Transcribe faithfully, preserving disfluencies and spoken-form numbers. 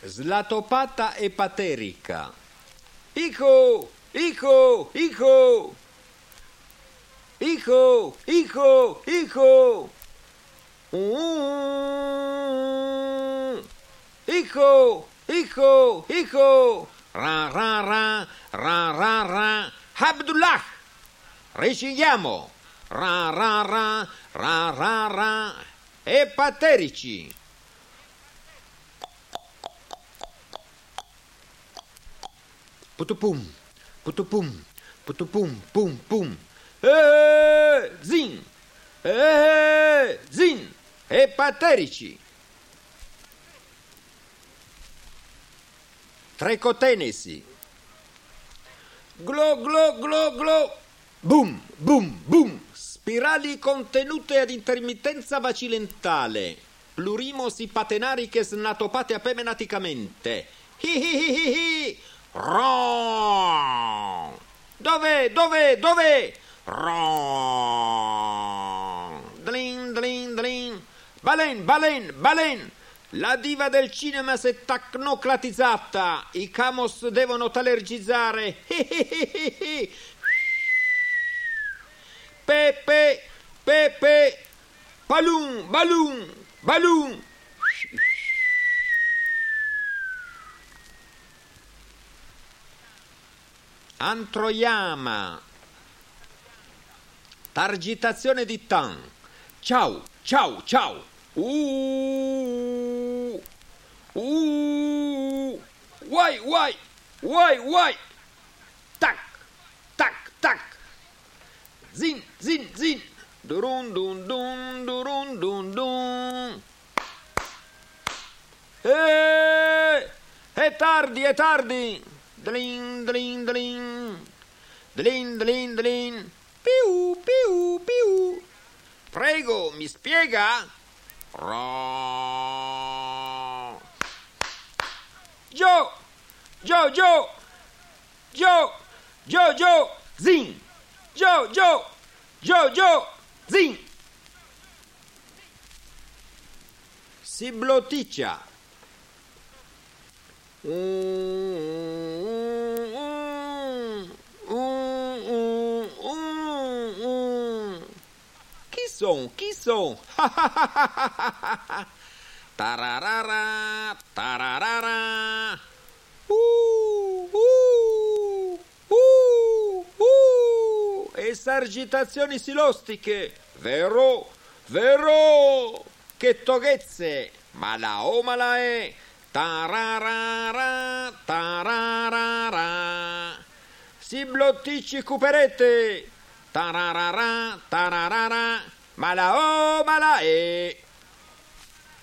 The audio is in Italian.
Slatopata e paterica. Ico, ico, ico. Ico, ico, ico. Mm. Ico, ico, ico. Ra, ra, ra, ra, ra, ra. Abdullah. Recitiamo. Ra, ra, ra, ra, ra, ra. E paterici. Putupum, putupum, putupum, pum, pum. Eh, zin, eh, zin, e paterici. Trecotenesi. Glo, glo, glo, glo. Boom, boom, boom. Spirali contenute ad intermittenza vacillentale. Plurimosi patenariches natopate apemenaticamente. Hi hi hi hi hi. Ron. Dove, dove, dove? Ron. Dlin, dlin, dlin. Balen, balen, balen. La diva del cinema si è tecnocratizzata. I camos devono talergizzare. Pepe, pepe, balloon, balloon, balloon. Antroiama. Targitazione di tan. Ciao, ciao, ciao. Uh, uh, guai, guai, guai, guai. Tac, tac, tac. Zin, zin, zin. Durun, dun, dun, durun, dun, dun. Eh, è tardi, è tardi. Dlin, dlin, dlin. Dlin, dlin, dlin. Piu, piu, piu. Prego, mi spiega? Ro. Gio, Gio, Gio, Gio, Gio, Gio, zin. Gio, Gio, Gio, Gio, zin. Si blotticcia. Chi son? Chi son? Tararara, tararara. Uh, uh, uh, uh. Esercitazioni silostiche. Vero, vero. Che toghezze. Mala o mala è. Tararara, tararara. Si blotticci cuperete. Tararara, tararara. Mala o mala è.